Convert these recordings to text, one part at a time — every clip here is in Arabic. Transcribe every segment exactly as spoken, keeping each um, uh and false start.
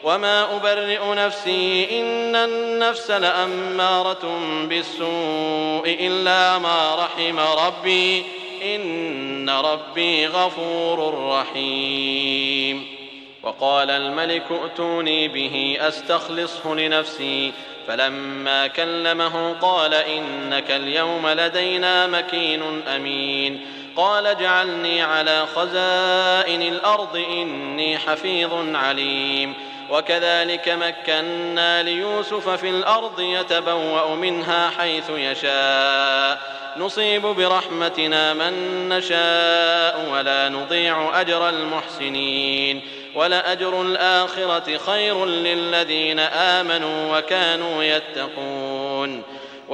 وما أبرئ نفسي إن النفس لأمارة بالسوء إلا ما رحم ربي إن ربي غفور رحيم. وقال الملك ائتوني به أستخلصه لنفسي فلما كلمه قال إنك اليوم لدينا مكين أمين. قال اجعلني على خزائن الأرض إني حفيظ عليم. وكذلك مكنا ليوسف في الأرض يتبوأ منها حيث يشاء نصيب برحمتنا من نشاء ولا نضيع أجر المحسنين ولأجر الآخرة خير للذين آمنوا وكانوا يتقون.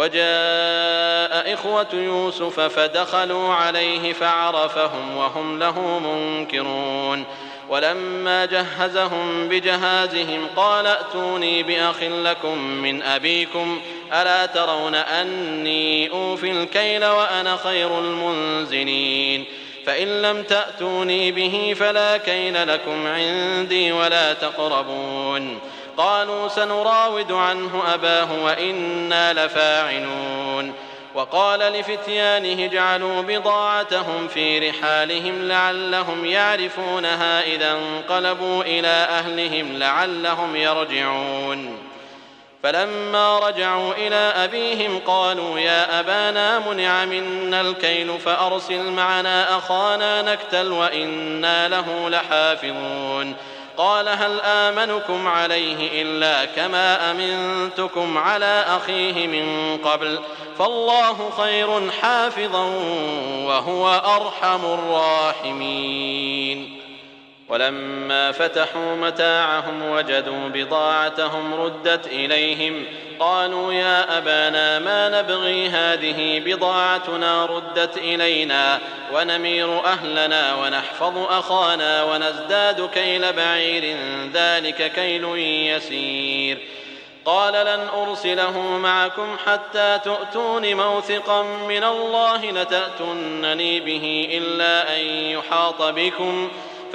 وجاء إخوة يوسف فدخلوا عليه فعرفهم وهم له منكرون. ولما جهزهم بجهازهم قال ائتوني بأخ لكم من أبيكم ألا ترون أني أوفي الكيل وأنا خير المنزلين فإن لم تأتوني به فلا كيل لكم عندي ولا تقربون. قالوا سنراود عنه أباه وإنا لفاعلون. وقال لفتيانه اجعلوا بضاعتهم في رحالهم لعلهم يعرفونها إذا انقلبوا إلى أهلهم لعلهم يرجعون. فلما رجعوا إلى أبيهم قالوا يا أبانا منع منا الكيل فأرسل معنا أخانا نكتل وإنا له لحافظون. قال هل آمنكم عليه إلا كما أمنتكم على أخيه من قبل فالله خير حافظا وهو أرحم الراحمين. ولما فتحوا متاعهم وجدوا بضاعتهم ردت إليهم قالوا يا أبانا ما نبغي هذه بضاعتنا ردت إلينا ونمير أهلنا ونحفظ أخانا ونزداد كيل بعير ذلك كيل يسير. قال لن أرسله معكم حتى تؤتون موثقا من الله لتأتونني به إلا أن يحاط بكم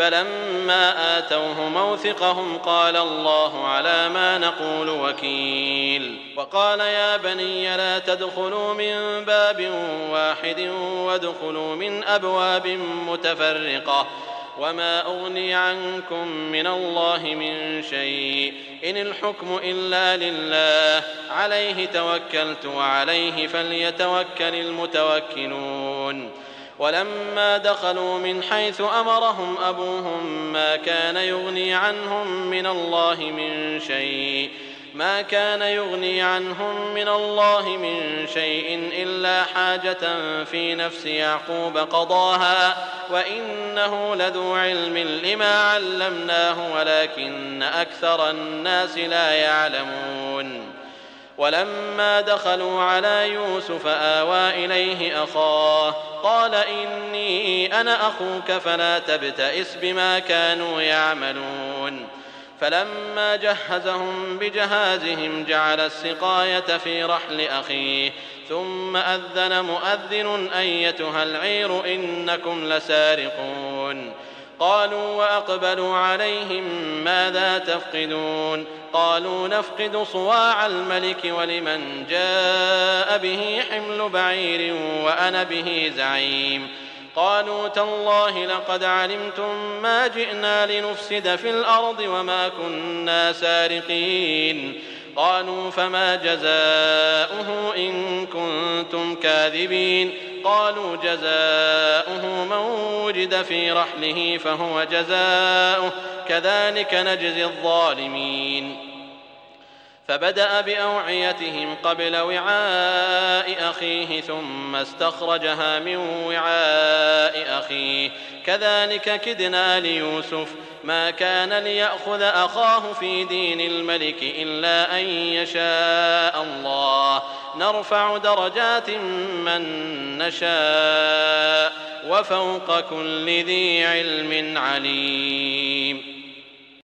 فلما آتوه موثقهم قال الله على ما نقول وكيل. وقال يا بني لا تدخلوا من باب واحد وادخلوا من أبواب متفرقة وما أغني عنكم من الله من شيء إن الحكم إلا لله عليه توكلت وعليه فليتوكل المتوكلون. ولما دخلوا من حيث أمرهم أبوهم ما كان يغني عنهم من الله من شيء ما كان يغني عنهم من الله من شيء إلا حاجة في نفس يعقوب قضاها وإنه لذو علم لما علمناه ولكن أكثر الناس لا يعلمون. ولما دخلوا على يوسف آوى إليه أخاه قال إني أنا أخوك فلا تبتئس بما كانوا يعملون. فلما جهزهم بجهازهم جعل السقاية في رحل أخيه ثم أذن مؤذن أيتها العير إنكم لسارقون. قالوا وأقبلوا عليهم ماذا تفقدون قالوا نفقد صواع الملك ولمن جاء به حمل بعير وأنا به زعيم. قالوا تالله لقد علمتم ما جئنا لنفسد في الأرض وما كنا سارقين. قالوا فما جزاؤه إن كنتم كاذبين. قالوا جزاؤه من وجد في رحله فهو جزاؤه كذلك نجزي الظالمين. فبدأ بأوعيتهم قبل وعاء أخيه ثم استخرجها من وعاء أخيه كذلك كدنا ليوسف ما كان ليأخذ أخاه في دين الملك إلا أن يشاء الله نرفع درجات من نشاء وفوق كل ذي علم عليم.